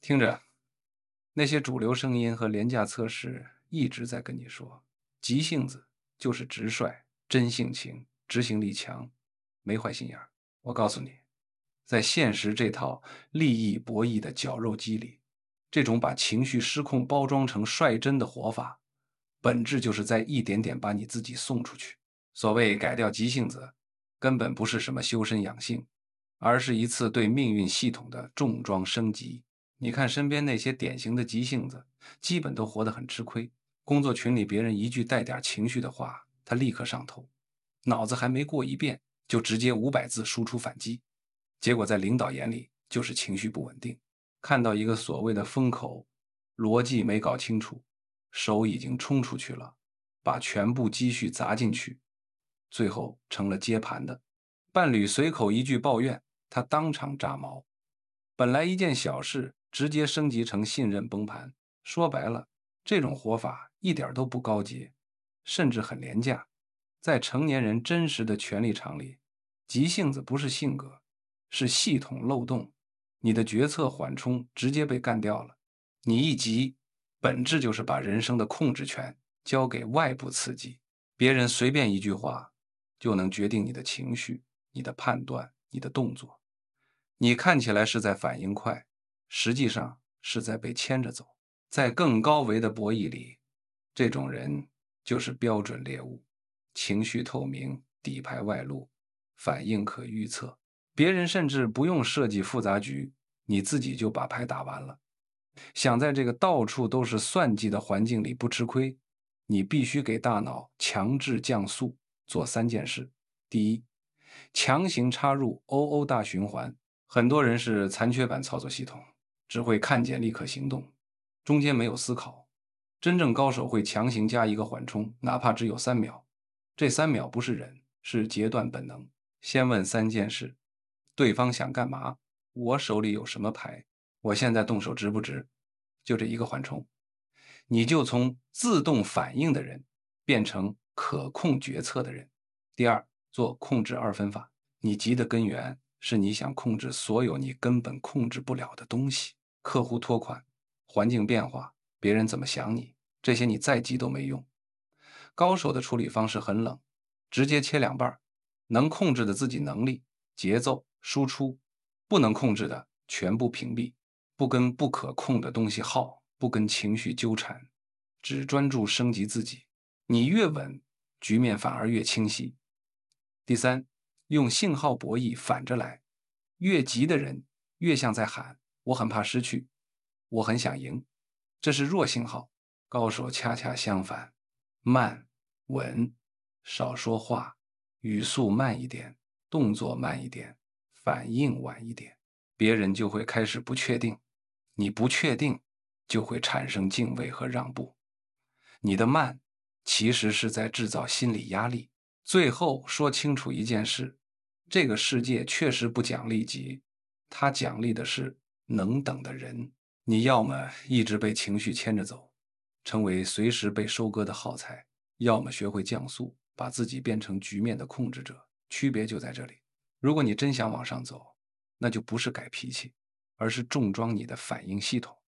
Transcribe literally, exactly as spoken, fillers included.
听着，那些主流声音和廉价测试一直在跟你说，急性子就是直率、真性情、执行力强，没坏心眼儿。我告诉你，在现实这套利益博弈的绞肉机里，这种把情绪失控包装成率真的活法，本质就是在一点点把你自己送出去。所谓改掉急性子，根本不是什么修身养性，而是一次对命运系统的重装升级。你看身边那些典型的急性子，基本都活得很吃亏。工作群里别人一句带点情绪的话，他立刻上头，脑子还没过一遍，就直接五百字输出反击。结果在领导眼里就是情绪不稳定。看到一个所谓的风口，逻辑没搞清楚，手已经冲出去了，把全部积蓄砸进去，最后成了接盘的。伴侣随口一句抱怨，他当场炸毛。本来一件小事，直接升级成信任崩盘。说白了，这种活法一点都不高级，甚至很廉价。在成年人真实的权力场里，急性子不是性格，是系统漏洞。你的决策缓冲直接被干掉了。你一急，本质就是把人生的控制权交给外部刺激，别人随便一句话就能决定你的情绪、你的判断、你的动作。你看起来是在反应快，实际上是在被牵着走。在更高维的博弈里，这种人就是标准猎物，情绪透明，底牌外露，反应可预测。别人甚至不用设计复杂局，你自己就把牌打完了。想在这个到处都是算计的环境里不吃亏，你必须给大脑强制降速，做三件事。第一，强行插入 O O 大循环。很多人是残缺版操作系统，只会看见立刻行动，中间没有思考。真正高手会强行加一个缓冲，哪怕只有三秒。这三秒不是忍，是截断本能。先问三件事：对方想干嘛？我手里有什么牌？我现在动手值不值？就这一个缓冲，你就从自动反应的人变成可控决策的人。第二，做控制二分法。你急的根源是你想控制所有你根本控制不了的东西，客户拖款、环境变化、别人怎么想你，这些你再急都没用。高手的处理方式很冷，直接切两半，能控制的自己能力、节奏、输出，不能控制的全部屏蔽，不跟不可控的东西耗，不跟情绪纠缠，只专注升级自己。你越稳，局面反而越清晰。第三，用信号博弈反着来，越急的人越像在喊我很怕失去，我很想赢，这是弱信号。高手恰恰相反，慢、稳，少说话，语速慢一点，动作慢一点，反应晚一点，别人就会开始不确定，你不确定就会产生敬畏和让步。你的慢其实是在制造心理压力。最后说清楚一件事，这个世界确实不奖励急，它奖励的是能等的人。你要么一直被情绪牵着走，成为随时被收割的耗材，要么学会降速，把自己变成局面的控制者。区别就在这里。如果你真想往上走，那就不是改脾气，而是重装你的反应系统。